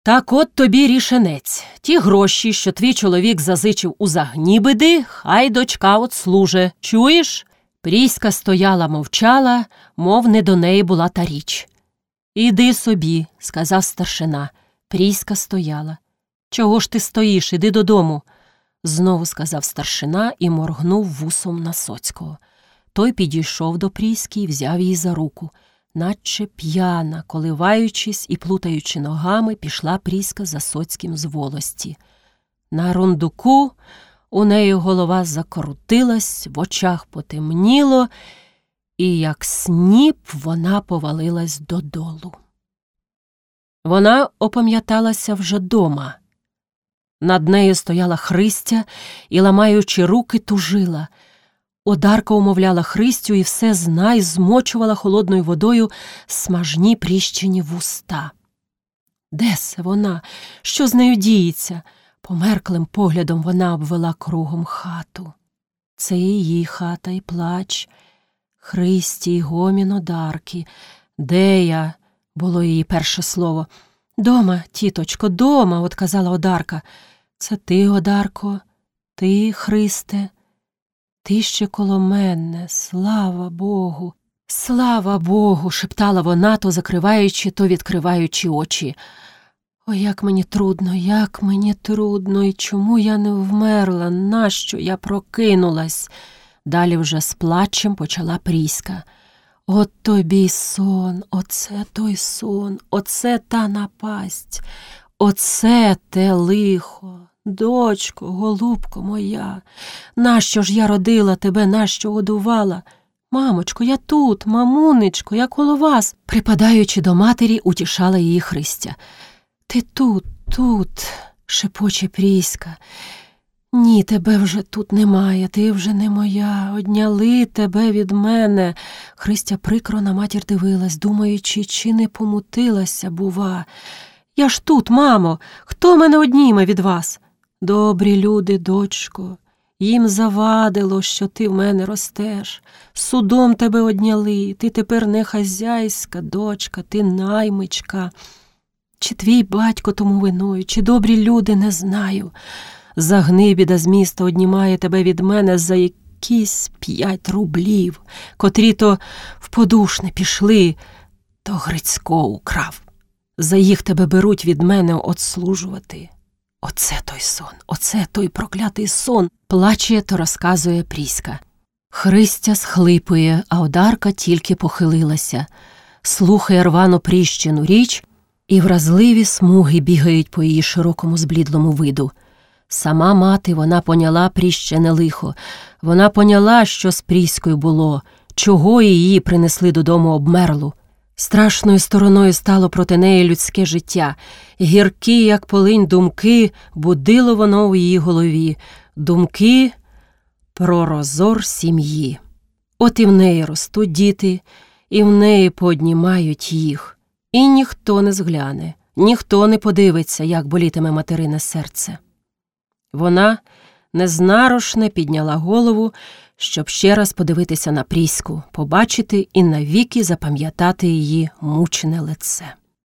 Так от тобі рішенець. Ті гроші, що твій чоловік зазичив у Загнібиди, хай дочка отслуже. Чуєш? Пріська стояла, мовчала, мов не до неї була та річ. «Іди собі», – сказав старшина. Пріська стояла. «Чого ж ти стоїш? Іди додому», – знову сказав старшина і моргнув вусом на Соцького. Той підійшов до Пріськи і взяв її за руку. Наче п'яна, коливаючись і плутаючи ногами, пішла Пріська за Соцьким з волості. На рундуку у неї голова закрутилась, в очах потемніло, і як сніп вона повалилась додолу. Вона опам'яталася вже дома. Над нею стояла Христя і, ламаючи руки, тужила. Одарка умовляла Христю і все знай змочувала холодною водою смажні пріщені вуста. Де се вона? Що з нею діється? Померклим поглядом вона обвела кругом хату. Це її хата і плач. Христі й гомін Одарки. «Де я?» – було її перше слово. «Дома, тіточко, дома», – отказала Одарка. «Це ти, Одарко, ти, Христе, ти ще коло мене, слава Богу, слава Богу», – шептала вона, то закриваючи, то відкриваючи очі. «Ой, як мені трудно, і чому я не вмерла, нащо я прокинулась?» Далі вже з плачем почала Пріська. «От тобі й сон, оце той сон, оце та напасть, оце те лихо. Дочко, голубко моя, нащо ж я родила тебе, нащо годувала? Мамочко, я тут, мамунечко, я коло вас», – припадаючи до матері, утішала її Христя. «Ти тут», – шепоче Пріська. «Ні, тебе вже тут немає, ти вже не моя, одняли тебе від мене». Христя прикро на матір дивилась, думаючи, чи не помутилася, бува. «Я ж тут, мамо, хто мене одніме від вас?» «Добрі люди, дочко, їм завадило, що ти в мене ростеш. Судом тебе одняли, ти тепер не хазяйська дочка, ти наймичка. Чи твій батько тому виною, чи добрі люди, не знаю. Загнибіда з міста однімає тебе від мене за якісь 5 рублів, котрі то в подушне пішли, то Грицько украв. За їх тебе беруть від мене отслужувати. Оце той сон, оце той проклятий сон», – плаче то розказує Пріська. Христя схлипує, а Одарка тільки похилилася, слухає рвано пріщену річ, і вразливі смуги бігають по її широкому зблідлому виду. Сама мати, вона поняла пріщене лихо. Вона поняла, що з Пріською було, чого її принесли додому обмерлу. Страшною стороною стало проти неї людське життя. Гіркі, як полинь, думки будило воно у її голові. Думки про розор сім'ї. От і в неї ростуть діти, і в неї поднімають їх. І ніхто не згляне, ніхто не подивиться, як болітиме материне серце. Вона незнарочне підняла голову, щоб ще раз подивитися на Пріську, побачити і навіки запам'ятати її мучене лице.